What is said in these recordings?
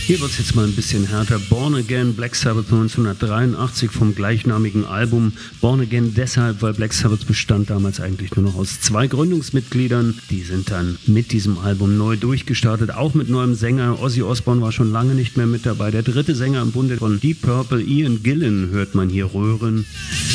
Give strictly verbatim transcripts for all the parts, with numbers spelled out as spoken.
Hier wird es jetzt mal ein bisschen härter. Born Again, Black Sabbath neunzehnhundertdreiundachtzig vom gleichnamigen Album. Born Again deshalb, weil Black Sabbath bestand damals eigentlich nur noch aus zwei Gründungsmitgliedern. Die sind dann mit diesem Album neu durchgestartet, auch mit neuem Sänger. Ozzy Osbourne war schon lange nicht mehr mit dabei. Der dritte Sänger im Bunde von Deep Purple, Ian Gillan, hört man hier röhren.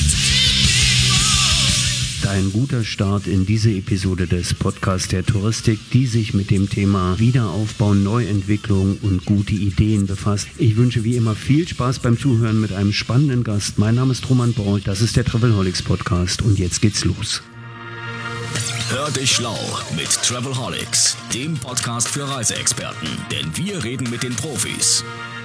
Ein guter Start in diese Episode des Podcasts der Touristik, die sich mit dem Thema Wiederaufbau, Neuentwicklung und gute Ideen befasst. Ich wünsche wie immer viel Spaß beim Zuhören mit einem spannenden Gast. Mein Name ist Roman Braun, das ist der Travelholics Podcast und jetzt geht's los. Hör dich schlau mit Travelholics, dem Podcast für Reiseexperten, denn wir reden mit den Profis.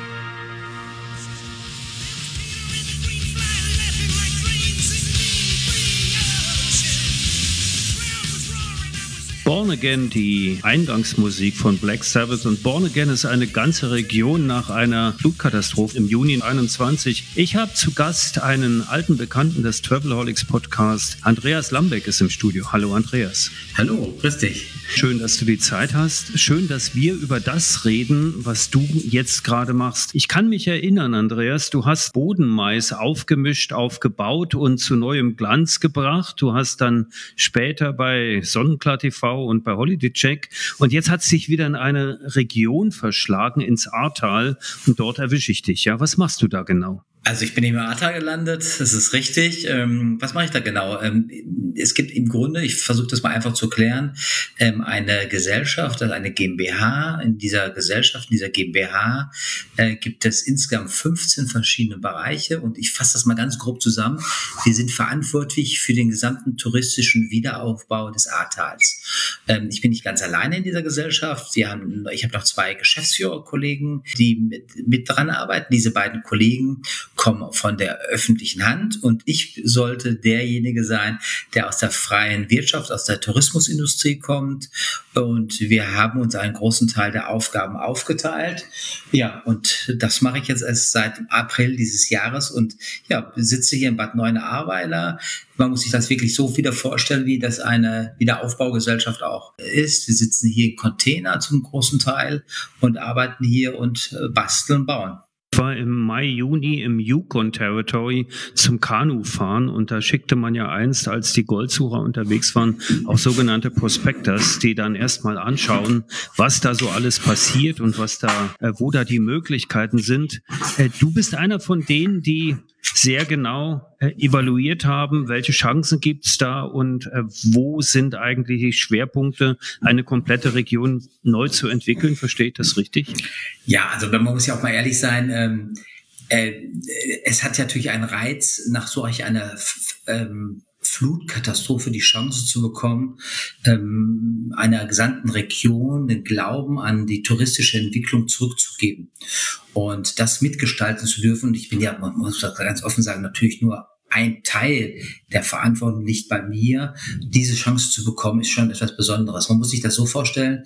Born Again, die Eingangsmusik von Black Sabbath, und Born Again ist eine ganze Region nach einer Flutkatastrophe im Juni einundzwanzig. Ich habe zu Gast einen alten Bekannten des Travelholics Podcast. Andreas Lambeck ist im Studio. Hallo Andreas. Hallo, grüß dich. Schön, dass du die Zeit hast. Schön, dass wir über das reden, was du jetzt gerade machst. Ich kann mich erinnern, Andreas, du hast Bodenmais aufgemischt, aufgebaut und zu neuem Glanz gebracht. Du hast dann später bei Sonnenklar T V und bei Holiday Check. Und jetzt hat es dich wieder in eine Region verschlagen, ins Ahrtal. Und dort erwische ich dich. Ja, was machst du da genau? Also ich bin im Ahrtal gelandet, das ist richtig. Ähm, was mache ich da genau? Ähm, es gibt im Grunde, ich versuche das mal einfach zu klären, ähm, eine Gesellschaft, also eine GmbH. In dieser Gesellschaft, in dieser GmbH äh, gibt es insgesamt fünfzehn verschiedene Bereiche und ich fasse das mal ganz grob zusammen. Wir sind verantwortlich für den gesamten touristischen Wiederaufbau des Ahrtals. Ähm, ich bin nicht ganz alleine in dieser Gesellschaft. Wir haben, ich habe noch zwei Geschäftsführerkollegen, die mit, mit dran arbeiten. Diese beiden Kollegen kommen von der öffentlichen Hand und ich sollte derjenige sein, der aus der freien Wirtschaft, aus der Tourismusindustrie kommt, und wir haben uns einen großen Teil der Aufgaben aufgeteilt. Ja, und das mache ich jetzt erst seit April dieses Jahres und ja, sitze hier in Bad Neuenahr-Ahrweiler. Man muss sich das wirklich so wieder vorstellen, wie das eine Wiederaufbaugesellschaft auch ist. Wir sitzen hier in Container zum großen Teil und arbeiten hier und basteln und bauen. Ich war im Mai, Juni im Yukon Territory zum Kanufahren und da schickte man ja einst, als die Goldsucher unterwegs waren, auch sogenannte Prospectors, die dann erstmal anschauen, was da so alles passiert und was da, äh, wo da die Möglichkeiten sind. Äh, du bist einer von denen, die sehr genau äh, evaluiert haben, welche Chancen gibt's da und äh, wo sind eigentlich die Schwerpunkte, eine komplette Region neu zu entwickeln. Verstehe ich das richtig? Ja, also man muss ja auch mal ehrlich sein, ähm, äh, es hat ja natürlich einen Reiz, nach solch einer f- ähm, Flutkatastrophe die Chance zu bekommen, ähm, einer gesamten Region den Glauben an die touristische Entwicklung zurückzugeben und das mitgestalten zu dürfen. Und ich bin ja, man muss das ganz offen sagen, natürlich nur ein Teil der Verantwortung liegt bei mir. Diese Chance zu bekommen, ist schon etwas Besonderes. Man muss sich das so vorstellen,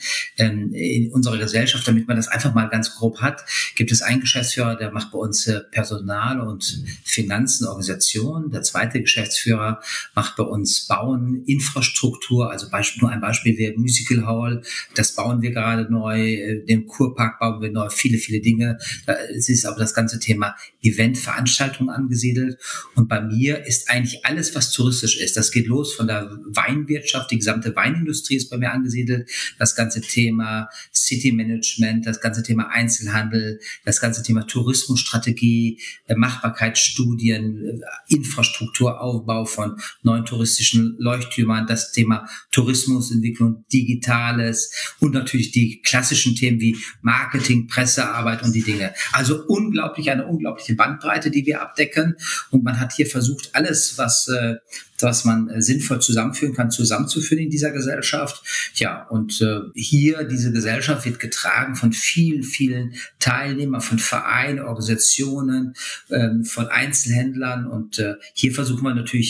in unserer Gesellschaft, damit man das einfach mal ganz grob hat, gibt es einen Geschäftsführer, der macht bei uns Personal und Finanzen, Organisation. Der zweite Geschäftsführer macht bei uns Bauen, Infrastruktur, also Beispiel, nur ein Beispiel wäre Musical Hall, das bauen wir gerade neu, den Kurpark bauen wir neu, viele, viele Dinge. Es ist aber das ganze Thema Event, Veranstaltung angesiedelt und bei mir ist eigentlich alles, was touristisch ist. Das geht los von der Weinwirtschaft, die gesamte Weinindustrie ist bei mir angesiedelt, das ganze Thema City Management, das ganze Thema Einzelhandel, das ganze Thema Tourismusstrategie, Machbarkeitsstudien, Infrastrukturaufbau von neuen touristischen Leuchttürmern, das Thema Tourismusentwicklung, Digitales und natürlich die klassischen Themen wie Marketing, Pressearbeit und die Dinge. Also unglaublich, eine unglaubliche Bandbreite, die wir abdecken, und man hat hier versucht, alles, was, äh, was man äh, sinnvoll zusammenführen kann, zusammenzuführen in dieser Gesellschaft. Ja, und äh, hier, diese Gesellschaft wird getragen von vielen, vielen Teilnehmern, von Vereinen, Organisationen, äh, von Einzelhändlern, und äh, hier versuchen wir natürlich, äh,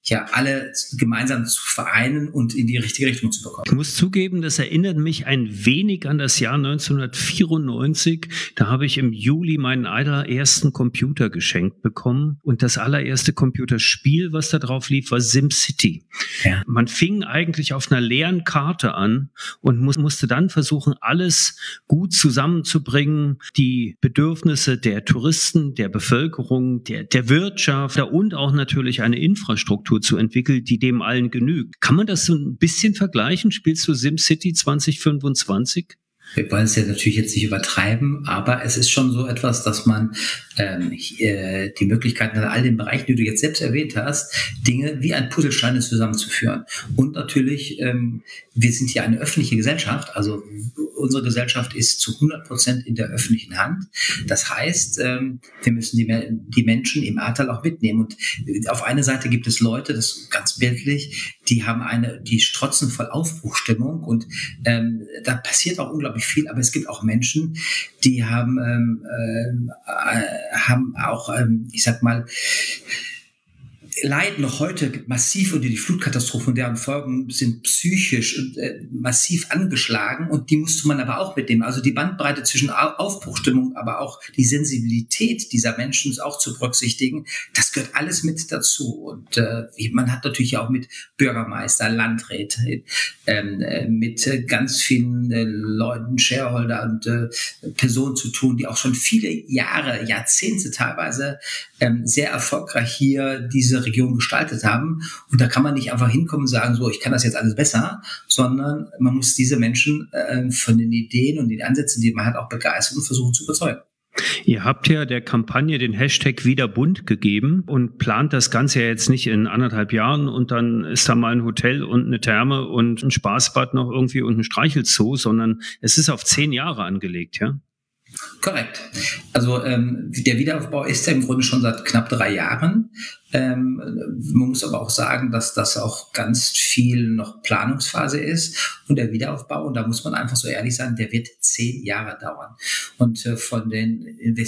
ja alle gemeinsam zu vereinen und in die richtige Richtung zu bekommen. Ich muss zugeben, das erinnert mich ein wenig an das Jahr neunzehnhundertvierundneunzig. Da habe ich im Juli meinen allerersten Computer geschenkt bekommen und das allererste Computerspiel, was da drauf lief, war SimCity. Ja. Man fing eigentlich auf einer leeren Karte an und muss, musste dann versuchen, alles gut zusammenzubringen, die Bedürfnisse der Touristen, der Bevölkerung, der, der Wirtschaft und auch natürlich eine Infrastruktur zu entwickeln, die dem allen genügt. Kann man das so ein bisschen vergleichen? Spielst du SimCity zwanzig fünfundzwanzig? Wir wollen es ja natürlich jetzt nicht übertreiben, aber es ist schon so etwas, dass man ähm, äh, die Möglichkeit hat, in all den Bereichen, die du jetzt selbst erwähnt hast, Dinge wie ein Puzzlesteine zusammenzuführen. Und natürlich, ähm, wir sind hier eine öffentliche Gesellschaft, also unsere Gesellschaft ist zu hundert Prozent in der öffentlichen Hand. Das heißt, ähm, wir müssen die, die Menschen im Ahrtal auch mitnehmen. Und auf einer Seite gibt es Leute, das ist ganz bildlich, die haben eine, die strotzen voll Aufbruchstimmung und ähm, da passiert auch unglaublich viel, aber es gibt auch Menschen, die haben, ähm, äh, haben auch, ähm, ich sag mal, leiden noch heute massiv unter die Flutkatastrophe und deren Folgen sind psychisch äh, massiv angeschlagen und die musste man aber auch mitnehmen. Also die Bandbreite zwischen Aufbruchstimmung, aber auch die Sensibilität dieser Menschen auch zu berücksichtigen, das gehört alles mit dazu. Und äh, man hat natürlich auch mit Bürgermeister, Landräte, äh, mit äh, ganz vielen äh, Leuten, Shareholder und äh, Personen zu tun, die auch schon viele Jahre, Jahrzehnte teilweise äh, sehr erfolgreich hier diese Region gestaltet haben. Und da kann man nicht einfach hinkommen und sagen, so, ich kann das jetzt alles besser, sondern man muss diese Menschen äh, von den Ideen und den Ansätzen, die man hat, auch begeistern und versuchen zu überzeugen. Ihr habt ja der Kampagne den Hashtag wieder bunt gegeben und plant das Ganze ja jetzt nicht in anderthalb Jahren und dann ist da mal ein Hotel und eine Therme und ein Spaßbad noch irgendwie und ein Streichelzoo, sondern es ist auf zehn Jahre angelegt, ja? Korrekt. Also ähm, der Wiederaufbau ist ja im Grunde schon seit knapp drei Jahren. Ähm, man muss aber auch sagen, dass das auch ganz viel noch Planungsphase ist und der Wiederaufbau, und da muss man einfach so ehrlich sein, der wird zehn Jahre dauern. Und äh, von den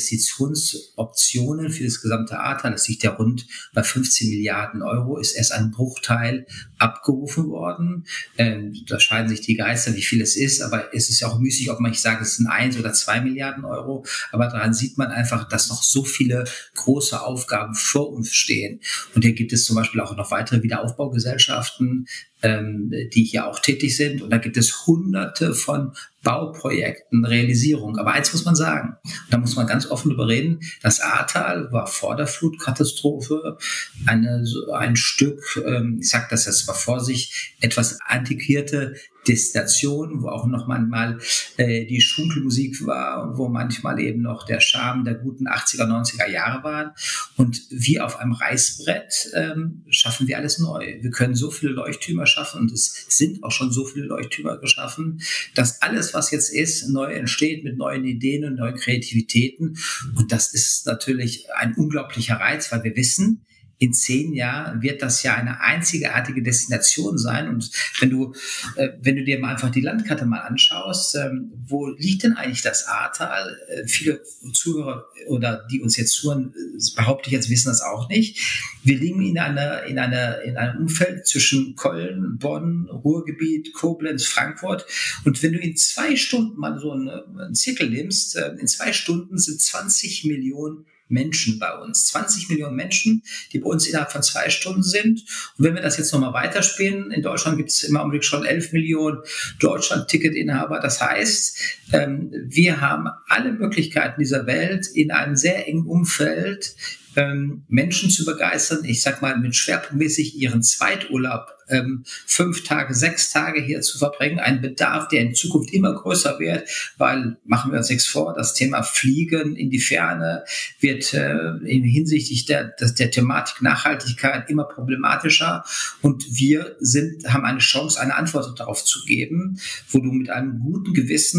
Investitionsoptionen für das gesamte Ahrtal, das liegt ja rund bei fünfzehn Milliarden Euro, ist erst ein Bruchteil abgerufen worden. Ähm, da scheiden sich die Geister, wie viel es ist, aber es ist ja auch müßig, ob man nicht sagt, es sind eins oder zwei Milliarden Euro, aber daran sieht man einfach, dass noch so viele große Aufgaben vor uns stehen. Und hier gibt es zum Beispiel auch noch weitere Wiederaufbaugesellschaften, ähm, die hier auch tätig sind. Und da gibt es hunderte von Bauprojekten, Realisierung. Aber eins muss man sagen, da muss man ganz offen drüber reden, das Ahrtal war vor der Flutkatastrophe eine, so ein Stück, ähm, ich sage das jetzt mal vor sich, etwas antiquierte Destination, wo auch noch manchmal äh, die Schunkelmusik war, wo manchmal eben noch der Charme der guten achtziger, neunziger Jahre waren. Und wie auf einem Reißbrett ähm, schaffen wir alles neu. Wir können so viele Leuchttürme schaffen und es sind auch schon so viele Leuchttürme geschaffen, dass alles, was jetzt ist, neu entsteht mit neuen Ideen und neuen Kreativitäten. Und das ist natürlich ein unglaublicher Reiz, weil wir wissen, in zehn Jahren wird das ja eine einzigartige Destination sein. Und wenn du, äh, wenn du dir mal einfach die Landkarte mal anschaust, ähm, wo liegt denn eigentlich das Ahrtal? Äh, viele Zuhörer oder die uns jetzt zuhören, behaupte ich jetzt, wissen das auch nicht. Wir liegen in einer, in einer, in einem Umfeld zwischen Köln, Bonn, Ruhrgebiet, Koblenz, Frankfurt. Und wenn du in zwei Stunden mal so einen, einen Zirkel nimmst, äh, in zwei Stunden sind zwanzig Millionen Menschen bei uns. zwanzig Millionen Menschen, die bei uns innerhalb von zwei Stunden sind. Und wenn wir das jetzt nochmal weiterspielen, in Deutschland gibt es im Augenblick schon elf Millionen Deutschland-Ticket-Inhaber. Das heißt, ähm, wir haben alle Möglichkeiten dieser Welt in einem sehr engen Umfeld ähm, Menschen zu begeistern. Ich sag mal, mit schwerpunktmäßig ihren Zweiturlaub ähm, fünf Tage, sechs Tage hier zu verbringen. Ein Bedarf, der in Zukunft immer größer wird, weil, machen wir uns nichts vor, das Thema Fliegen in die Ferne wird äh, in hinsichtlich der, der, der Thematik Nachhaltigkeit immer problematischer. Und wir sind, haben eine Chance, eine Antwort darauf zu geben, wo du mit einem guten Gewissen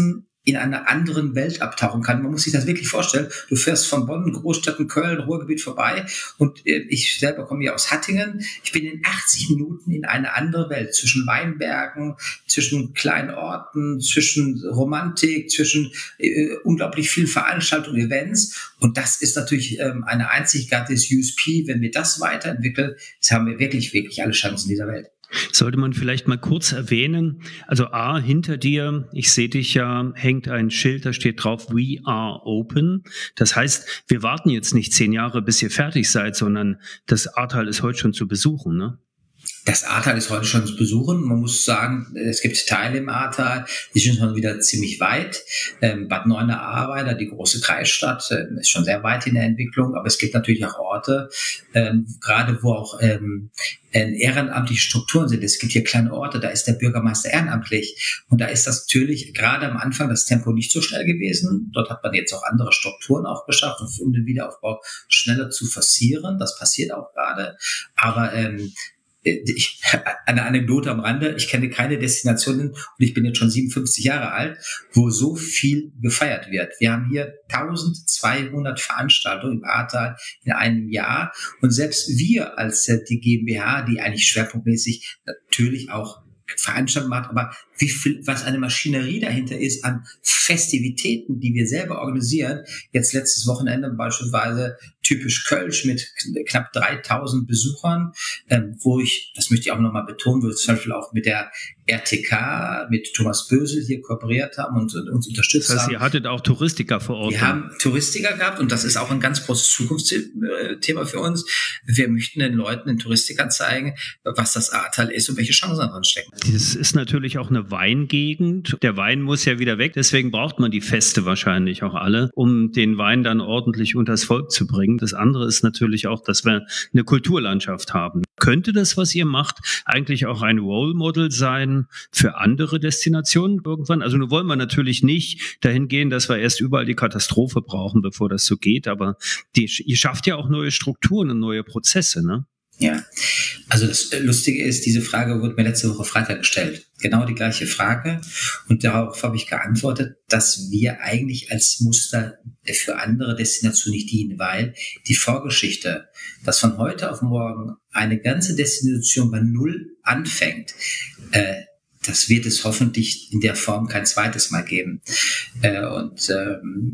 in einer anderen Welt abtauchen kann. Man muss sich das wirklich vorstellen. Du fährst von Bonn, Großstädten, Köln, Ruhrgebiet vorbei und ich selber komme ja aus Hattingen. Ich bin in achtzig Minuten in eine andere Welt, zwischen Weinbergen, zwischen kleinen Orten, zwischen Romantik, zwischen äh, unglaublich vielen Veranstaltungen, Events. Und das ist natürlich ähm, eine einzigartiges U S P. Wenn wir das weiterentwickeln, jetzt haben wir wirklich, wirklich alle Chancen dieser Welt. Sollte man vielleicht mal kurz erwähnen, also A, hinter dir, ich sehe dich ja, hängt ein Schild, da steht drauf, We are open. Das heißt, wir warten jetzt nicht zehn Jahre, bis ihr fertig seid, sondern das Ahrtal ist heute schon zu besuchen, ne? Das Ahrtal ist heute schon zu besuchen. Man muss sagen, es gibt Teile im Ahrtal, die sind schon wieder ziemlich weit. Ähm, Bad Neuenahr-Ahrweiler, die große Kreisstadt, äh, ist schon sehr weit in der Entwicklung. Aber es gibt natürlich auch Orte, ähm, gerade wo auch ähm, ehrenamtliche Strukturen sind. Es gibt hier kleine Orte, da ist der Bürgermeister ehrenamtlich. Und da ist das natürlich gerade am Anfang das Tempo nicht so schnell gewesen. Dort hat man jetzt auch andere Strukturen auch geschafft, um den Wiederaufbau schneller zu forcieren. Das passiert auch gerade. Aber ähm, Ich, eine Anekdote am Rande, ich kenne keine Destinationen und ich bin jetzt schon siebenundfünfzig Jahre alt, wo so viel gefeiert wird. Wir haben hier eintausendzweihundert Veranstaltungen im Ahrtal in einem Jahr und selbst wir als die GmbH, die eigentlich schwerpunktmäßig natürlich auch Veranstaltungen macht, aber wie viel, was eine Maschinerie dahinter ist an Festivitäten, die wir selber organisieren. Jetzt letztes Wochenende beispielsweise typisch Kölsch mit knapp dreitausend Besuchern, ähm, wo ich, das möchte ich auch nochmal betonen, wo wir zum Beispiel auch mit der R T K, mit Thomas Bösel hier kooperiert haben und, und uns unterstützt haben. Das heißt, ihr hattet auch Touristiker vor Ort? Wir haben Touristiker gehabt und das ist auch ein ganz großes Zukunftsthema für uns. Wir möchten den Leuten, den Touristikern zeigen, was das Ahrtal ist und welche Chancen daran stecken. Das ist natürlich auch eine Weingegend. Der Wein muss ja wieder weg, deswegen braucht man die Feste wahrscheinlich auch alle, um den Wein dann ordentlich unters Volk zu bringen. Das andere ist natürlich auch, dass wir eine Kulturlandschaft haben. Könnte das, was ihr macht, eigentlich auch ein Role Model sein für andere Destinationen irgendwann? Also nun wollen wir natürlich nicht dahin gehen, dass wir erst überall die Katastrophe brauchen, bevor das so geht, aber die, ihr schafft ja auch neue Strukturen und neue Prozesse, ne? Ja, also das Lustige ist, diese Frage wurde mir letzte Woche Freitag gestellt. Genau die gleiche Frage. Und darauf habe ich geantwortet, dass wir eigentlich als Muster für andere Destinationen nicht dienen, weil die Vorgeschichte, dass von heute auf morgen eine ganze Destination bei Null anfängt, äh, das wird es hoffentlich in der Form kein zweites Mal geben. Äh, und ähm,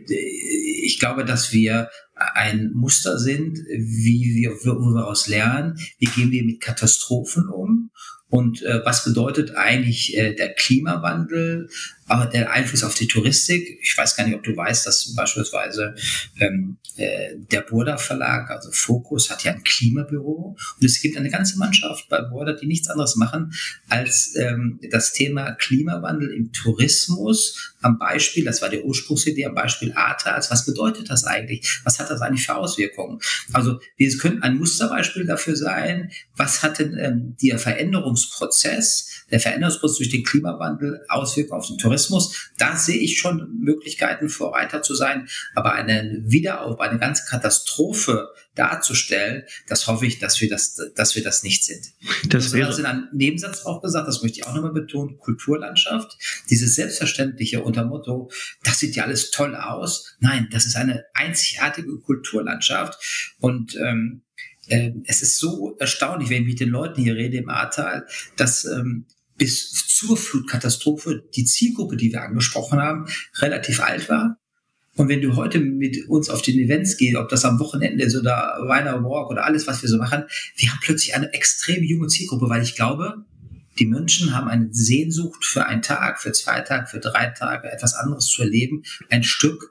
ich glaube, dass wir ein Muster sind, wie wir, wo wir daraus lernen, wie gehen wir mit Katastrophen um und äh, was bedeutet eigentlich äh, der Klimawandel, aber der Einfluss auf die Touristik. Ich weiß gar nicht, ob du weißt, dass beispielsweise ähm, äh, der Burda Verlag, also Focus, hat ja ein Klimabüro und es gibt eine ganze Mannschaft bei Burda, die nichts anderes machen, als ähm, das Thema Klimawandel im Tourismus am Beispiel, das war die Ursprungsidee, am Beispiel Ahrtals. Was bedeutet das eigentlich? Was hat das eigentlich für Auswirkungen? Also wir können ein Musterbeispiel dafür sein, was hat denn ähm, der Veränderungsprozess, der Veränderungsprozess durch den Klimawandel Auswirkungen auf den Tourismus? Da sehe ich schon Möglichkeiten, Vorreiter zu sein, aber eine Wiederaufbau, eine ganze Katastrophe darzustellen, das hoffe ich, dass wir das, dass wir das nicht sind. Das wäre also in einem Nebensatz auch gesagt, das möchte ich auch nochmal betonen, Kulturlandschaft, dieses Selbstverständliche unter Motto, das sieht ja alles toll aus. Nein, das ist eine einzigartige Kulturlandschaft und ähm, äh, es ist so erstaunlich, wenn ich mit den Leuten hier rede im Ahrtal, dass ähm, bis zur Flutkatastrophe die Zielgruppe, die wir angesprochen haben, relativ alt war. Und wenn du heute mit uns auf den Events gehst, ob das am Wochenende ist oder Weiner Walk oder alles, was wir so machen, wir haben plötzlich eine extrem junge Zielgruppe, weil ich glaube, die Menschen haben eine Sehnsucht für einen Tag, für zwei Tage, für drei Tage, etwas anderes zu erleben, ein Stück,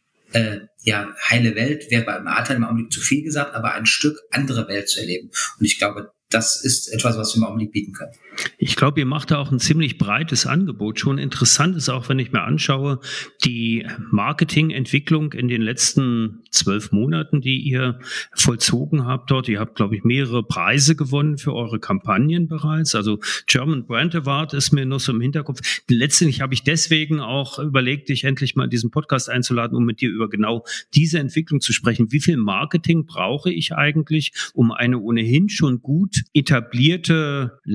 äh, ja, heile Welt, wäre beim Ahrtal im Augenblick zu viel gesagt, aber ein Stück andere Welt zu erleben. Und ich glaube, das ist etwas, was wir im Augenblick bieten können. Ich glaube, ihr macht da auch ein ziemlich breites Angebot. Schon interessant ist auch, wenn ich mir anschaue, die Marketingentwicklung in den letzten zwölf Monaten, die ihr vollzogen habt dort. Ihr habt, glaube ich, mehrere Preise gewonnen für eure Kampagnen bereits. Also German Brand Award ist mir noch so im Hinterkopf. Letztendlich habe ich deswegen auch überlegt, dich endlich mal in diesen Podcast einzuladen, um mit dir über genau diese Entwicklung zu sprechen. Wie viel Marketing brauche ich eigentlich, um eine ohnehin schon gut etablierte Landschaft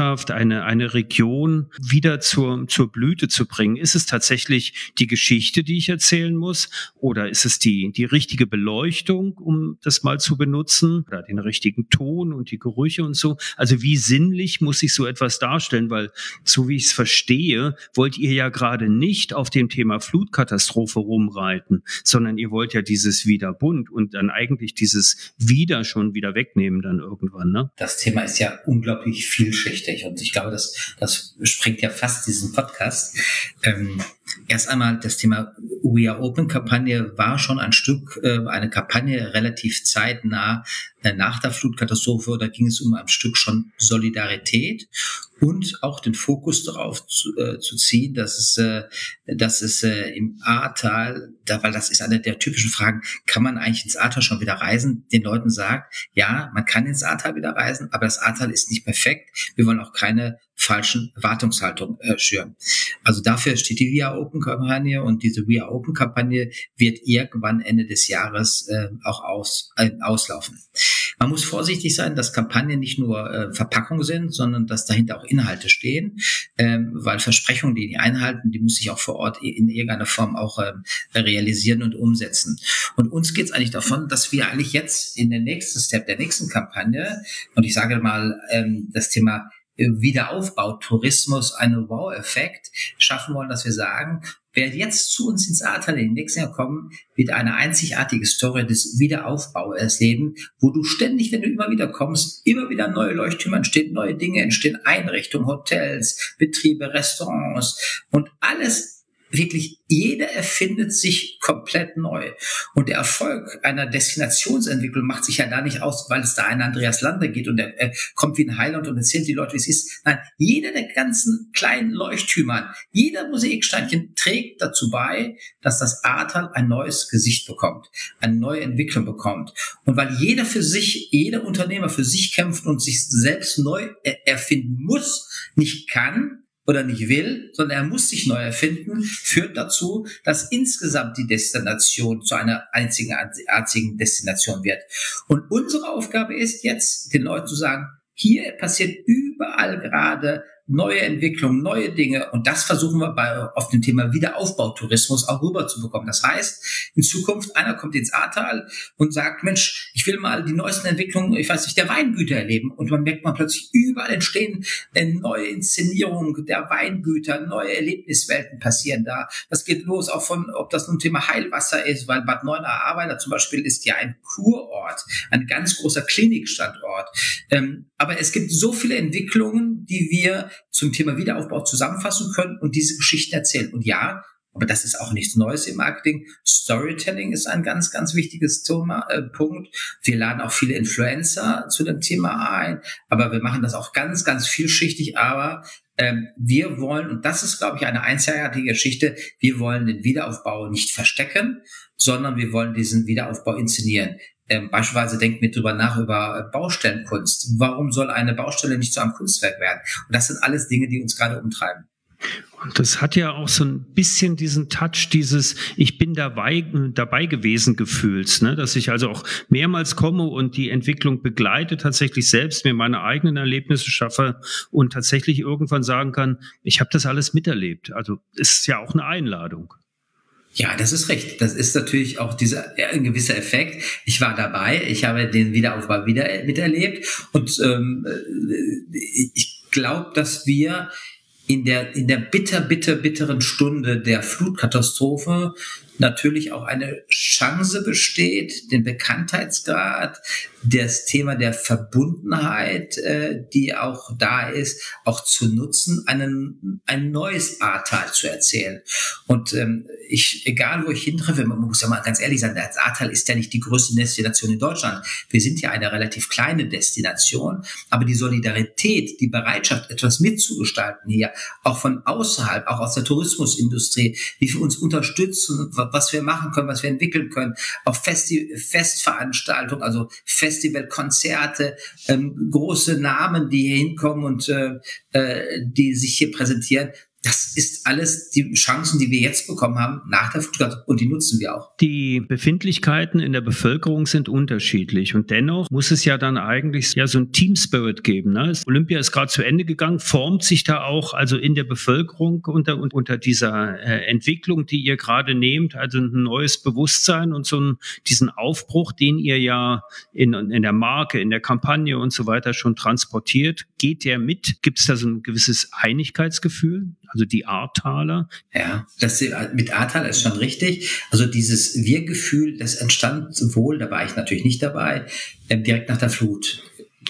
Landschaft, eine, eine Region wieder zur, zur Blüte zu bringen? Ist es tatsächlich die Geschichte, die ich erzählen muss? Oder ist es die, die richtige Beleuchtung, um das mal zu benutzen? Oder den richtigen Ton und die Gerüche und so? Also wie sinnlich muss ich so etwas darstellen? Weil, so wie ich es verstehe, wollt ihr ja gerade nicht auf dem Thema Flutkatastrophe rumreiten, sondern ihr wollt ja dieses wieder bunt und dann eigentlich dieses wieder schon wieder wegnehmen dann irgendwann, ne? Das Thema ist ja unglaublich vielschichtig und ich glaube, das, das sprengt ja fast diesen Podcast. Ähm, erst einmal das Thema We Are Open Kampagne war schon ein Stück, äh, eine Kampagne relativ zeitnah äh, nach der Flutkatastrophe. Da ging es um ein Stück schon Solidarität und auch den Fokus darauf zu, äh, zu ziehen, dass es, äh, dass es äh, im Ahrtal, da, weil das ist eine der typischen Fragen, kann man eigentlich ins Ahrtal schon wieder reisen? Den Leuten sagt, ja, man kann ins Ahrtal wieder reisen, aber das Ahrtal ist nicht perfekt. Wir wollen auch keine falschen Erwartungshaltung äh, schüren. Also dafür steht die We Are Open Kampagne und diese We Are Open Kampagne wird irgendwann Ende des Jahres äh, auch aus, äh, auslaufen. Man muss vorsichtig sein, dass Kampagnen nicht nur äh, Verpackungen sind, sondern dass dahinter auch Inhalte stehen, ähm, weil Versprechungen, die die einhalten, die muss ich auch vor Ort in irgendeiner Form auch ähm, realisieren und umsetzen. Und uns geht es eigentlich davon, dass wir eigentlich jetzt in den nächsten Step der nächsten Kampagne, und ich sage mal ähm, das Thema Wiederaufbau, Tourismus, einen Wow-Effekt schaffen wollen, dass wir sagen, wer jetzt zu uns ins Ahrtal in den nächsten Jahr kommen, wird eine einzigartige Story des Wiederaufbaus erleben, wo du ständig, wenn du immer wieder kommst, immer wieder neue Leuchttürme entstehen, neue Dinge entstehen, Einrichtungen, Hotels, Betriebe, Restaurants und alles. Wirklich, jeder erfindet sich komplett neu. Und der Erfolg einer Destinationsentwicklung macht sich ja da nicht aus, weil es da ein Andreas Lande geht und er äh, kommt wie ein Heiland und erzählt die Leute, wie es ist. Nein, jeder der ganzen kleinen Leuchttürmer, jeder Mosaiksteinchen trägt dazu bei, dass das Ahrtal ein neues Gesicht bekommt, eine neue Entwicklung bekommt. Und weil jeder für sich, jeder Unternehmer für sich kämpft und sich selbst neu er- erfinden muss, nicht kann, oder nicht will, sondern er muss sich neu erfinden, führt dazu, dass insgesamt die Destination zu einer einzigen, einzigen Destination wird. Und unsere Aufgabe ist jetzt, den Leuten zu sagen, hier passiert überall gerade neue Entwicklungen, neue Dinge und das versuchen wir bei auf dem Thema Wiederaufbautourismus auch rüberzubekommen. Das heißt, in Zukunft einer kommt ins Ahrtal und sagt, Mensch, ich will mal die neuesten Entwicklungen, ich weiß nicht, der Weingüter erleben und man merkt mal plötzlich, überall entstehen neue Inszenierungen der Weingüter, neue Erlebniswelten passieren da. Das geht los auch von, ob das nun Thema Heilwasser ist, weil Bad Neuenahr-Ahrweiler zum Beispiel ist ja ein Kurort, ein ganz großer Klinikstandort. Ähm, aber es gibt so viele Entwicklungen, die wir zum Thema Wiederaufbau zusammenfassen können und diese Geschichten erzählen. Und ja, aber das ist auch nichts Neues im Marketing. Storytelling ist ein ganz, ganz wichtiges Thema, äh, Punkt. Wir laden auch viele Influencer zu dem Thema ein, aber wir machen das auch ganz, ganz vielschichtig. Aber ähm, wir wollen, und das ist, glaube ich, eine einzigartige Geschichte, wir wollen den Wiederaufbau nicht verstecken, sondern wir wollen diesen Wiederaufbau inszenieren. Ähm, beispielsweise denkt mir drüber nach über Baustellenkunst. Warum soll eine Baustelle nicht zu einem Kunstwerk werden? Und das sind alles Dinge, die uns gerade umtreiben. Und das hat ja auch so ein bisschen diesen Touch dieses Ich bin dabei, dabei gewesen Gefühls, ne? Dass ich also auch mehrmals komme und die Entwicklung begleite, tatsächlich selbst mir meine eigenen Erlebnisse schaffe und tatsächlich irgendwann sagen kann, ich habe das alles miterlebt. Also ist ja auch eine Einladung. Ja, das ist recht. Das ist natürlich auch dieser ein gewisser Effekt. Ich war dabei, ich habe den Wiederaufbau wieder miterlebt und ähm, ich glaube, dass wir in der in der bitter, bitter, bitteren Stunde der Flutkatastrophe natürlich auch eine Chance besteht, den Bekanntheitsgrad, das Thema der Verbundenheit, äh, die auch da ist, auch zu nutzen, einen, ein neues Ahrtal zu erzählen. Und ähm, ich, egal wo ich hintreffe, man muss ja mal ganz ehrlich sein, das Ahrtal ist ja nicht die größte Destination in Deutschland. Wir sind ja eine relativ kleine Destination, aber die Solidarität, die Bereitschaft, etwas mitzugestalten hier, auch von außerhalb, auch aus der Tourismusindustrie, wie wir uns unterstützen, was wir machen können, was wir entwickeln können, auch Festi- Festveranstaltungen, also Festivalkonzerte, ähm, große Namen, die hier hinkommen und äh, die sich hier präsentieren. das ist alles die Chancen, die wir jetzt bekommen haben nach der Flutkatastrophe, und die nutzen wir auch. Die Befindlichkeiten in der Bevölkerung sind unterschiedlich und dennoch muss es ja dann eigentlich ja so ein Team-Spirit geben. Ne? Olympia ist gerade zu Ende gegangen, formt sich da auch also in der Bevölkerung unter, unter dieser äh, Entwicklung, die ihr gerade nehmt, also ein neues Bewusstsein und so ein, diesen Aufbruch, den ihr ja in, in der Marke, in der Kampagne und so weiter schon transportiert, geht der mit? Gibt es da so ein gewisses Einigkeitsgefühl? Also die Ahrtaler? Ja, das mit Ahrtal ist schon richtig. Also dieses Wir-Gefühl, das entstand wohl, da war ich natürlich nicht dabei, direkt nach der Flut.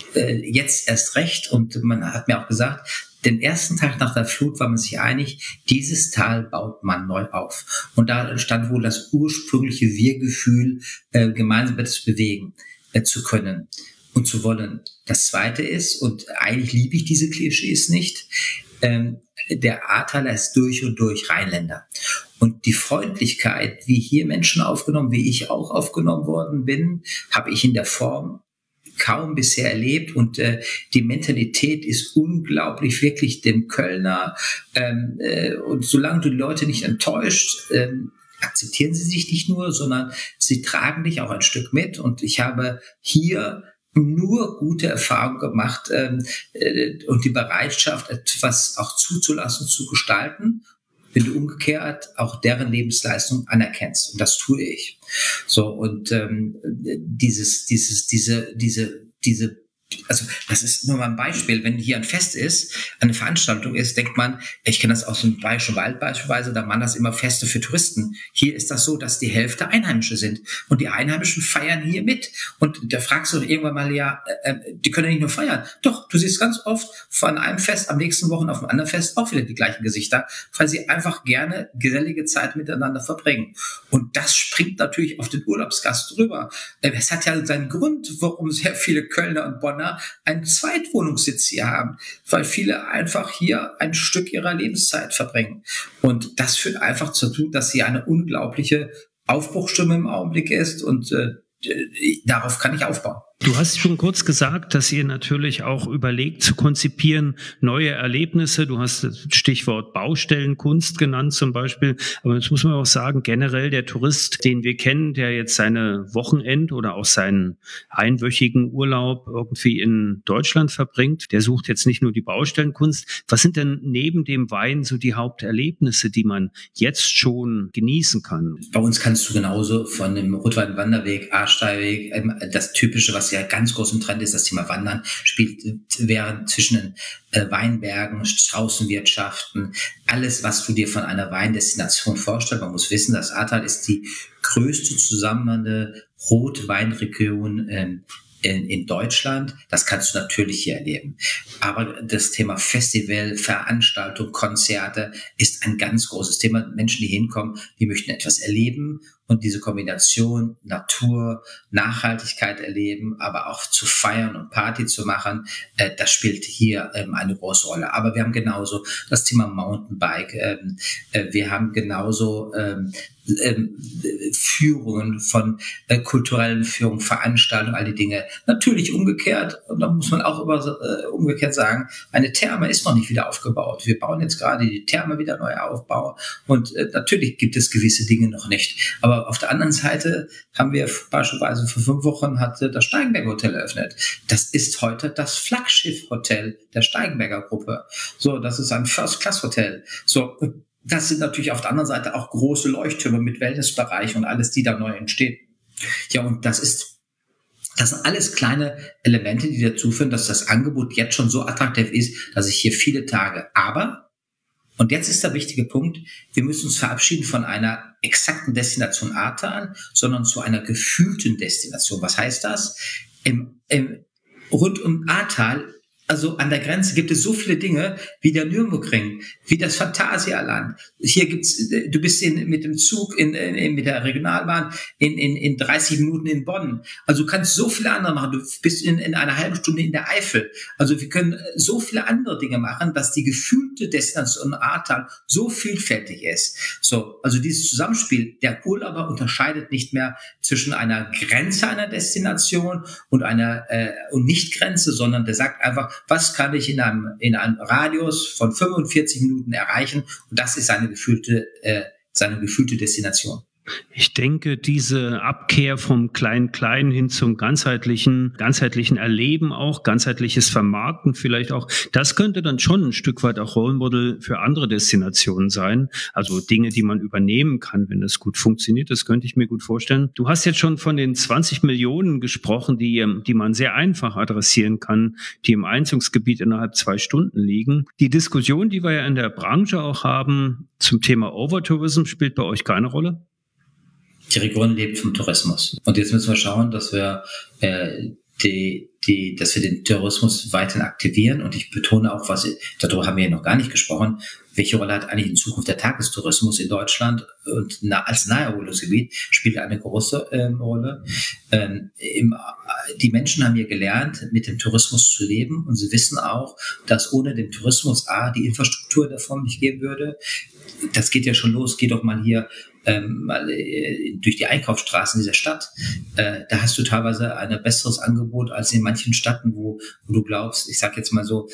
Jetzt erst recht, und man hat mir auch gesagt, den ersten Tag nach der Flut war man sich einig, dieses Tal baut man neu auf. Und da entstand wohl das ursprüngliche Wir-Gefühl, gemeinsam etwas bewegen zu können und zu wollen. Das Zweite ist, und eigentlich liebe ich diese Klischees nicht, ähm, der Ahrtaler ist durch und durch Rheinländer. Und die Freundlichkeit, wie hier Menschen aufgenommen, wie ich auch aufgenommen worden bin, habe ich in der Form kaum bisher erlebt. Und äh, die Mentalität ist unglaublich, wirklich dem Kölner. Ähm, äh, und solange du die Leute nicht enttäuscht, ähm, akzeptieren sie sich nicht nur, sondern sie tragen dich auch ein Stück mit. Und ich habe hier nur gute Erfahrungen gemacht ähm, äh, und die Bereitschaft, etwas auch zuzulassen, zu gestalten, wenn du umgekehrt auch deren Lebensleistung anerkennst. Und das tue ich. So, und ähm, dieses, dieses, diese, diese, diese Also das ist nur mal ein Beispiel. Wenn hier ein Fest ist, eine Veranstaltung ist, denkt man, ich kenne das aus dem Bayerischen Wald beispielsweise, da waren das immer Feste für Touristen. Hier ist das so, dass die Hälfte Einheimische sind. Und die Einheimischen feiern hier mit. Und da fragst du doch irgendwann mal, ja, äh, die können ja nicht nur feiern. Doch, du siehst ganz oft von einem Fest am nächsten Wochen auf einem anderen Fest auch wieder die gleichen Gesichter, weil sie einfach gerne gesellige Zeit miteinander verbringen. Und das springt natürlich auf den Urlaubsgast drüber. Es hat ja seinen Grund, warum sehr viele Kölner und Bonner einen Zweitwohnungssitz hier haben, weil viele einfach hier ein Stück ihrer Lebenszeit verbringen. Und das führt einfach dazu, dass hier eine unglaubliche Aufbruchstimme im Augenblick ist, und äh, darauf kann ich aufbauen. Du hast schon kurz gesagt, dass ihr natürlich auch überlegt zu konzipieren neue Erlebnisse. Du hast das Stichwort Baustellenkunst genannt zum Beispiel. Aber jetzt muss man auch sagen, generell der Tourist, den wir kennen, der jetzt seine Wochenend- oder auch seinen einwöchigen Urlaub irgendwie in Deutschland verbringt, der sucht jetzt nicht nur die Baustellenkunst. Was sind denn neben dem Wein so die Haupterlebnisse, die man jetzt schon genießen kann? Bei uns kannst du genauso von dem Rotwein-Wanderweg, Ahrsteinweg, das Typische, was ja ganz groß im Trend ist, das Thema Wandern, spielt während zwischen den äh, Weinbergen, Straußenwirtschaften, alles, was du dir von einer Weindestination vorstellst. Man muss wissen, das Ahrtal ist die größte zusammenhängende Rotweinregion ähm, in, in Deutschland. Das kannst du natürlich hier erleben. Aber das Thema Festival, Veranstaltung, Konzerte ist ein ganz großes Thema. Menschen, die hinkommen, die möchten etwas erleben. Und diese Kombination Natur, Nachhaltigkeit erleben, aber auch zu feiern und Party zu machen, äh, das spielt hier ähm, eine große Rolle. Aber wir haben genauso das Thema Mountainbike, ähm, äh, wir haben genauso ähm, ähm, Führungen von äh, kulturellen Führungen, Veranstaltungen, all die Dinge. Natürlich umgekehrt, und da muss man auch über, äh, umgekehrt sagen, eine Therme ist noch nicht wieder aufgebaut. Wir bauen jetzt gerade die Therme wieder neu auf, und äh, natürlich gibt es gewisse Dinge noch nicht. Aber auf der anderen Seite haben wir beispielsweise vor fünf Wochen hat das Steigenberger Hotel eröffnet. Das ist heute das Flaggschiff-Hotel der Steigenberger Gruppe. So, das ist ein First-Class-Hotel. So, das sind natürlich auf der anderen Seite auch große Leuchttürme mit Wellnessbereich und alles, die da neu entsteht. Ja, und das ist, das sind alles kleine Elemente, die dazu führen, dass das Angebot jetzt schon so attraktiv ist, dass ich hier viele Tage, aber und jetzt ist der wichtige Punkt, wir müssen uns verabschieden von einer exakten Destination Ahrtal, sondern zu einer gefühlten Destination. Was heißt das? Im, im, rund um Ahrtal, also an der Grenze, gibt es so viele Dinge wie der Nürburgring, wie das Phantasialand. Hier gibt's, du bist in, mit dem Zug, in, in, mit der Regionalbahn in, in, in dreißig Minuten in Bonn. Also du kannst so viele andere machen. Du bist in, in einer halben Stunde in der Eifel. Also wir können so viele andere Dinge machen, dass die gefühlte Destination Ahrtal so vielfältig ist. So, also dieses Zusammenspiel, der Urlauber unterscheidet nicht mehr zwischen einer Grenze einer Destination und einer äh, und Nicht-Grenze, sondern der sagt einfach, was kann ich in einem, in einem Radius von fünfundvierzig Minuten erreichen? Und das ist seine gefühlte, äh, seine gefühlte Destination. Ich denke, diese Abkehr vom Klein-Klein hin zum ganzheitlichen, ganzheitlichen Erleben auch, ganzheitliches Vermarkten vielleicht auch, das könnte dann schon ein Stück weit auch Role Model für andere Destinationen sein. Also Dinge, die man übernehmen kann, wenn das gut funktioniert. Das könnte ich mir gut vorstellen. Du hast jetzt schon von den zwanzig Millionen gesprochen, die, die man sehr einfach adressieren kann, die im Einzugsgebiet innerhalb zwei Stunden liegen. Die Diskussion, die wir ja in der Branche auch haben zum Thema Overtourism, spielt bei euch keine Rolle? Die Region lebt vom Tourismus. Und jetzt müssen wir schauen, dass wir, äh, die, die, dass wir den Tourismus weiterhin aktivieren. Und ich betone auch, was, darüber haben wir ja noch gar nicht gesprochen, welche Rolle hat eigentlich in Zukunft der Tagestourismus in Deutschland? Und na, als Naherholungsgebiet spielt er eine große ähm, Rolle. Ähm, im, die Menschen haben hier gelernt, mit dem Tourismus zu leben. Und sie wissen auch, dass ohne den Tourismus A, die Infrastruktur davon nicht geben würde. Das geht ja schon los. Geh doch mal hier ähm, mal, äh, durch die Einkaufsstraßen dieser Stadt. Äh, da hast du teilweise ein besseres Angebot als in manchen Städten, wo, wo du glaubst, ich sag jetzt mal so,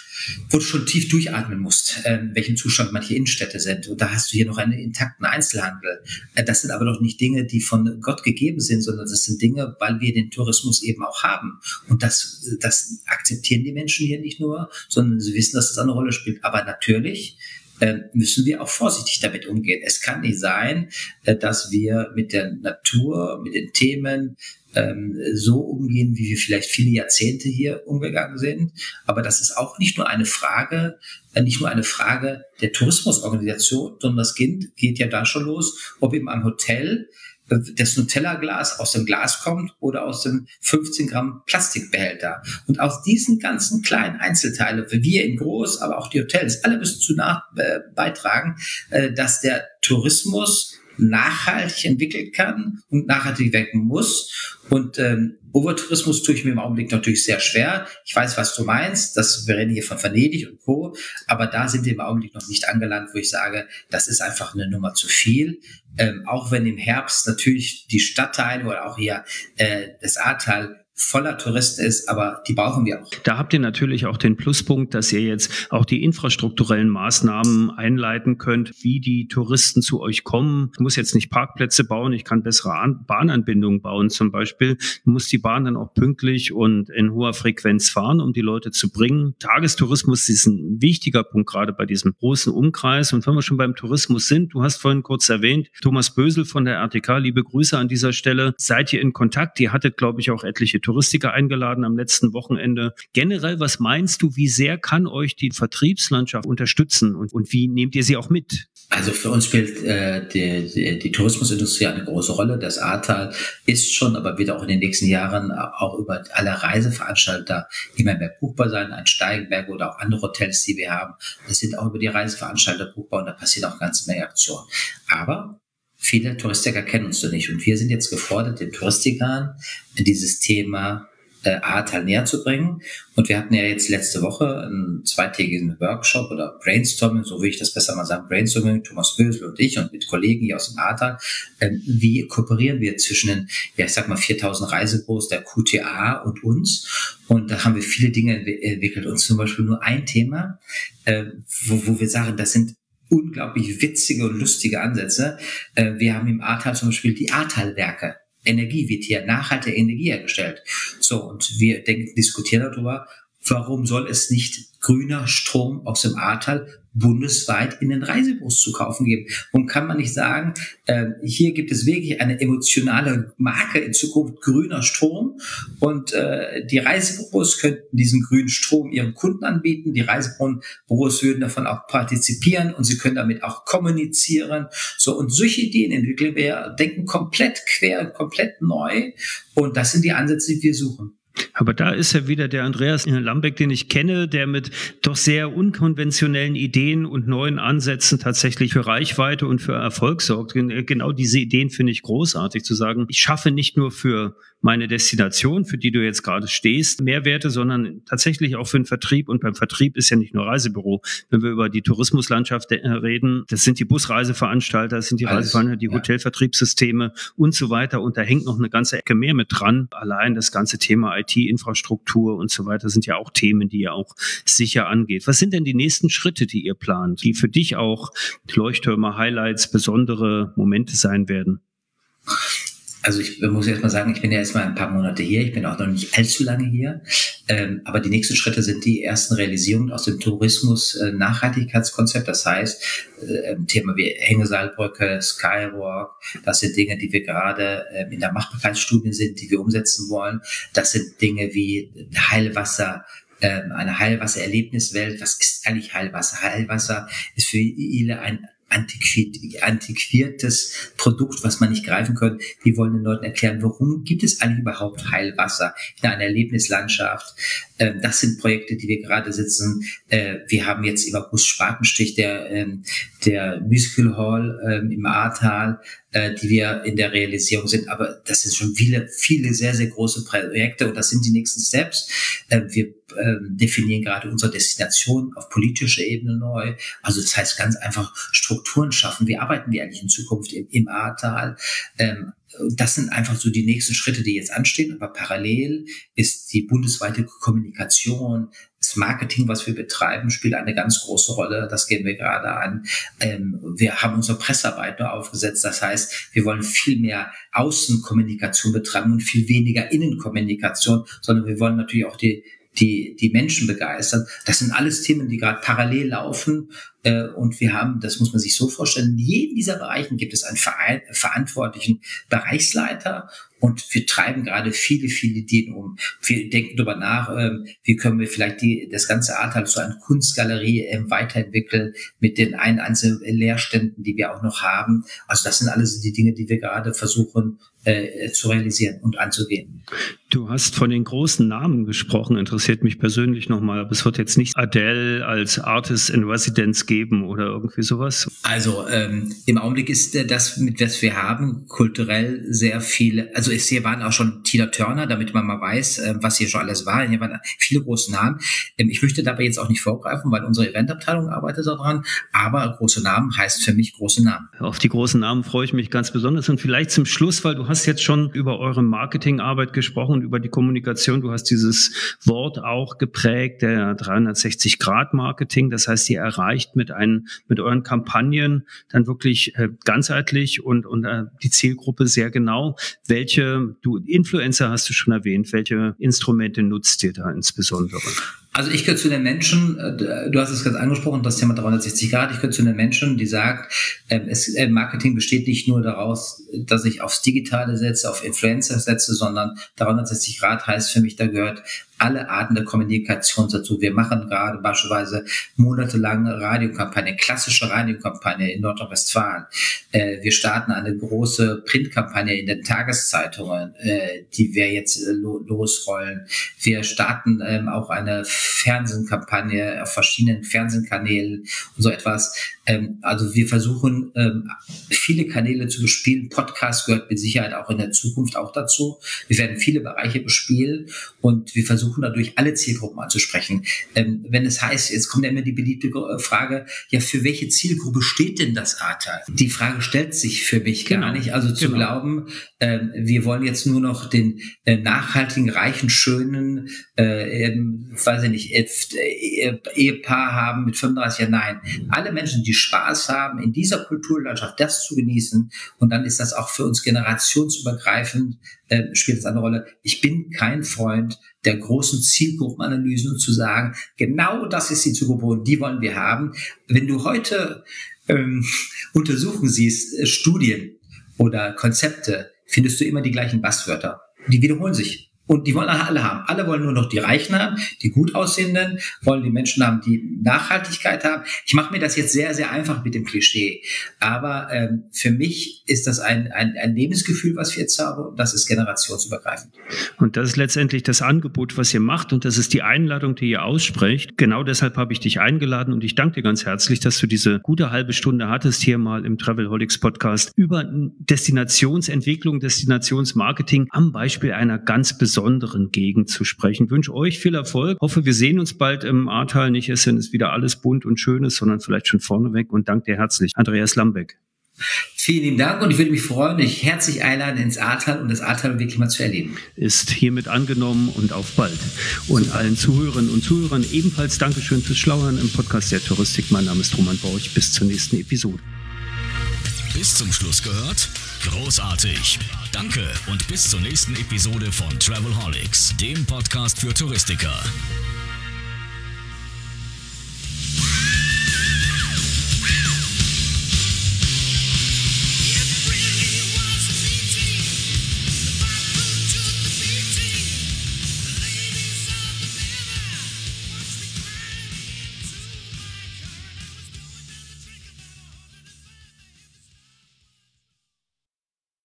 wo du schon tief durchatmen musst, äh, in welchem Zustand manche Innenstädte sind. Und da hast du hier noch einen intakten Einzelhandel. Äh, das sind aber doch nicht Dinge, die von Gott gegeben sind, sondern das sind Dinge, weil wir den Tourismus eben auch haben. Und das, das akzeptieren die Menschen hier nicht nur, sondern sie wissen, dass das eine Rolle spielt. Aber natürlich müssen wir auch vorsichtig damit umgehen. Es kann nicht sein, dass wir mit der Natur, mit den Themen ähm, so umgehen, wie wir vielleicht viele Jahrzehnte hier umgegangen sind. Aber das ist auch nicht nur eine Frage, äh, nicht nur eine Frage der Tourismusorganisation, sondern das geht, geht ja da schon los, ob in einem Hotel das Nutella-Glas aus dem Glas kommt oder aus dem fünfzehn Gramm Plastikbehälter. Und aus diesen ganzen kleinen Einzelteile, wir in groß, aber auch die Hotels, alle müssen zu nach, äh, beitragen, äh, dass der Tourismus nachhaltig entwickelt kann und nachhaltig wirken muss. Und ähm, Overtourismus tue ich mir im Augenblick natürlich sehr schwer. Ich weiß, was du meinst. Das, wir reden hier von Venedig und Co. Aber da sind wir im Augenblick noch nicht angelangt, wo ich sage, das ist einfach eine Nummer zu viel. Ähm, auch wenn im Herbst natürlich die Stadtteile oder auch hier äh, das Ahrtal voller Touristen ist, aber die brauchen wir auch. Da habt ihr natürlich auch den Pluspunkt, dass ihr jetzt auch die infrastrukturellen Maßnahmen einleiten könnt, wie die Touristen zu euch kommen. Ich muss jetzt nicht Parkplätze bauen, ich kann bessere An- Bahnanbindungen bauen zum Beispiel. Du musst die Bahn dann auch pünktlich und in hoher Frequenz fahren, um die Leute zu bringen. Tagestourismus ist ein wichtiger Punkt, gerade bei diesem großen Umkreis. Und wenn wir schon beim Tourismus sind, du hast vorhin kurz erwähnt, Thomas Bösel von der R T K, liebe Grüße an dieser Stelle. Seid ihr in Kontakt? Ihr hattet, glaube ich, auch etliche Touristiker eingeladen am letzten Wochenende. Generell, was meinst du, wie sehr kann euch die Vertriebslandschaft unterstützen und, und wie nehmt ihr sie auch mit? Also für uns spielt äh, die, die, die Tourismusindustrie eine große Rolle. Das Ahrtal ist schon, aber wird auch in den nächsten Jahren auch über alle Reiseveranstalter immer mehr buchbar sein. Ein Steigenberg oder auch andere Hotels, die wir haben, das sind auch über die Reiseveranstalter buchbar und da passiert auch ganz Menge Aktionen. Aber viele Touristiker kennen uns noch nicht und wir sind jetzt gefordert, den Touristikern dieses Thema äh, Ahrtal näher zu bringen. Und wir hatten ja jetzt letzte Woche einen zweitägigen Workshop oder Brainstorming, so will ich das besser mal sagen, Brainstorming, Thomas Bösel und ich und mit Kollegen hier aus dem Ahrtal. Ähm, wie kooperieren wir zwischen den, ja ich sag mal viertausend Reisebüros, der Q T A und uns? Und da haben wir viele Dinge entwickelt und zum Beispiel nur ein Thema, äh, wo, wo wir sagen, das sind unglaublich witzige und lustige Ansätze. Äh, wir haben im Ahrtal zum Beispiel die Ahrtalwerke. Energie wird hier nachhaltige Energie hergestellt. So, und wir denken, diskutieren darüber, warum soll es nicht grüner Strom aus dem Ahrtal bundesweit in den Reisebüros zu kaufen geben? Warum kann man nicht sagen, äh, hier gibt es wirklich eine emotionale Marke in Zukunft, grüner Strom, und äh, die Reisebüros könnten diesen grünen Strom ihren Kunden anbieten, die Reisebüros würden davon auch partizipieren und sie können damit auch kommunizieren. So, und solche Ideen entwickeln wir, denken komplett quer, komplett neu, und das sind die Ansätze, die wir suchen. Aber da ist ja wieder der Andreas Lambeck, den ich kenne, der mit doch sehr unkonventionellen Ideen und neuen Ansätzen tatsächlich für Reichweite und für Erfolg sorgt. Genau diese Ideen finde ich großartig, zu sagen, ich schaffe nicht nur für meine Destination, für die du jetzt gerade stehst, Mehrwerte, sondern tatsächlich auch für den Vertrieb. Und beim Vertrieb ist ja nicht nur Reisebüro. Wenn wir über die Tourismuslandschaft reden, das sind die Busreiseveranstalter, das sind die Alles, Reiseveranstalter, die ja. Hotelvertriebssysteme und so weiter. Und da hängt noch eine ganze Ecke mehr mit dran. Allein das ganze Thema I T-Infrastruktur und so weiter sind ja auch Themen, die ihr auch sicher angeht. Was sind denn die nächsten Schritte, die ihr plant, die für dich auch Leuchttürme, Highlights, besondere Momente sein werden? Also ich muss erst mal sagen, ich bin ja erst mal ein paar Monate hier, ich bin auch noch nicht allzu lange hier, ähm, aber die nächsten Schritte sind die ersten Realisierungen aus dem Tourismus-Nachhaltigkeitskonzept, das heißt, äh, Thema wie Hängeseilbrücke, Skywalk, das sind Dinge, die wir gerade äh, in der Machbarkeitsstudie sind, die wir umsetzen wollen, das sind Dinge wie Heilwasser, äh, eine Heilwassererlebniswelt. Was ist eigentlich Heilwasser? Heilwasser ist für viele ein antiquiertes Produkt, was man nicht greifen kann. Wir wollen den Leuten erklären, warum gibt es eigentlich überhaupt Heilwasser in einer Erlebnislandschaft. Das sind Projekte, die wir gerade sitzen. Wir haben jetzt im August Spatenstich der, der Musical Hall im Ahrtal, die wir in der Realisierung sind. Aber das sind schon viele, viele sehr, sehr große Projekte und das sind die nächsten Steps. Wir definieren gerade unsere Destination auf politischer Ebene neu. Also das heißt ganz einfach Strukturen schaffen. Wie arbeiten wir eigentlich in Zukunft im, im Ahrtal? Das sind einfach so die nächsten Schritte, die jetzt anstehen. Aber parallel ist die bundesweite Kommunikation, das Marketing, was wir betreiben, spielt eine ganz große Rolle. Das gehen wir gerade an. Wir haben unsere Pressearbeit nur aufgesetzt. Das heißt, wir wollen viel mehr Außenkommunikation betreiben und viel weniger Innenkommunikation, sondern wir wollen natürlich auch die die die Menschen begeistern. Das sind alles Themen, die gerade parallel laufen. Äh, und wir haben, das muss man sich so vorstellen, in jedem dieser Bereichen gibt es einen Verein, verantwortlichen Bereichsleiter und wir treiben gerade viele, viele Ideen um. Wir denken darüber nach, äh, wie können wir vielleicht die, das ganze Ahrtal zu einer Kunstgalerie äh, weiterentwickeln mit den ein einzelnen Leerständen, die wir auch noch haben. Also das sind alles die Dinge, die wir gerade versuchen äh, zu realisieren und anzugehen. Du hast von den großen Namen gesprochen, interessiert mich persönlich nochmal, aber es wird jetzt nicht Adele als Artist in Residence geben oder irgendwie sowas? Also ähm, im Augenblick ist äh, das, mit was wir haben, kulturell sehr viele, also es hier waren auch schon Tina Turner, damit man mal weiß, äh, was hier schon alles war. Hier waren viele große Namen. Ähm, ich möchte dabei jetzt auch nicht vorgreifen, weil unsere Eventabteilung arbeitet daran, aber große Namen heißt für mich große Namen. Auf die großen Namen freue ich mich ganz besonders und vielleicht zum Schluss, weil du hast jetzt schon über eure Marketingarbeit gesprochen, über die Kommunikation. Du hast dieses Wort auch geprägt, der dreihundertsechzig Grad Marketing. Das heißt, ihr erreicht mit einen, mit euren Kampagnen dann wirklich äh, ganzheitlich und, und äh, die Zielgruppe sehr genau. Welche, du Influencer hast du schon erwähnt, welche Instrumente nutzt ihr da insbesondere? Also ich gehöre zu den Menschen, du hast es ganz angesprochen, das Thema dreihundertsechzig Grad, ich gehöre zu den Menschen, die sagt, es, Marketing besteht nicht nur daraus, dass ich aufs Digitale setze, auf Influencer setze, sondern dreihundertsechzig Grad heißt für mich, da gehört alle Arten der Kommunikation dazu. Wir machen gerade beispielsweise monatelange Radiokampagne, klassische Radiokampagne in Nordrhein-Westfalen. Äh, wir starten eine große Printkampagne in den Tageszeitungen, äh, die wir jetzt äh, lo- losrollen. Wir starten ähm, auch eine Fernsehkampagne auf verschiedenen Fernsehkanälen und so etwas. Ähm, also wir versuchen, ähm, viele Kanäle zu bespielen. Podcast gehört mit Sicherheit auch in der Zukunft auch dazu. Wir werden viele Bereiche bespielen und wir versuchen dadurch alle Zielgruppen anzusprechen. Ähm, wenn es heißt, jetzt kommt ja immer die beliebte Frage, ja, für welche Zielgruppe steht denn das Ahrtal? Die Frage stellt sich für mich genau. gar nicht. Also zu genau. glauben, ähm, wir wollen jetzt nur noch den äh, nachhaltigen, reichen, schönen, äh, ähm, weiß ich nicht, äh, Ehepaar haben mit fünfunddreißig Jahren. Nein, alle Menschen, die Spaß haben, in dieser Kulturlandschaft das zu genießen und dann ist das auch für uns generationsübergreifend, äh, spielt das eine Rolle. Ich bin kein Freund der großen Zielgruppenanalysen und zu sagen, genau das ist die Zielgruppe und die wollen wir haben. Wenn du heute ähm, Untersuchungen siehst, äh, Studien oder Konzepte, findest du immer die gleichen Basswörter. Die wiederholen sich. Und die wollen alle haben. Alle wollen nur noch die Reichen haben, die gut aussehenden, wollen die Menschen haben, die Nachhaltigkeit haben. Ich mache mir das jetzt sehr, sehr einfach mit dem Klischee. Aber ähm, für mich ist das ein, ein, ein Lebensgefühl, was wir jetzt haben. Und das ist generationsübergreifend. Und das ist letztendlich das Angebot, was ihr macht. Und das ist die Einladung, die ihr aussprecht. Genau deshalb habe ich dich eingeladen. Und ich danke dir ganz herzlich, dass du diese gute halbe Stunde hattest, hier mal im Travelholics Podcast über Destinationsentwicklung, Destinationsmarketing am Beispiel einer ganz besonderen Gegend zu sprechen. Ich wünsche euch viel Erfolg. Hoffe, wir sehen uns bald im Ahrtal. Nicht, es ist wieder alles bunt und schönes, sondern vielleicht schon vorneweg. Und danke dir herzlich, Andreas Lambeck. Vielen lieben Dank und ich würde mich freuen, dich herzlich einladen ins Ahrtal und das Ahrtal wirklich mal zu erleben. Ist hiermit angenommen und auf bald. Und Super. Allen Zuhörerinnen und Zuhörern ebenfalls Dankeschön fürs Schlauern im Podcast der Touristik. Mein Name ist Roman Borch. Bis zur nächsten Episode. Bis zum Schluss gehört? Großartig. Danke und bis zur nächsten Episode von Travelholics, dem Podcast für Touristiker.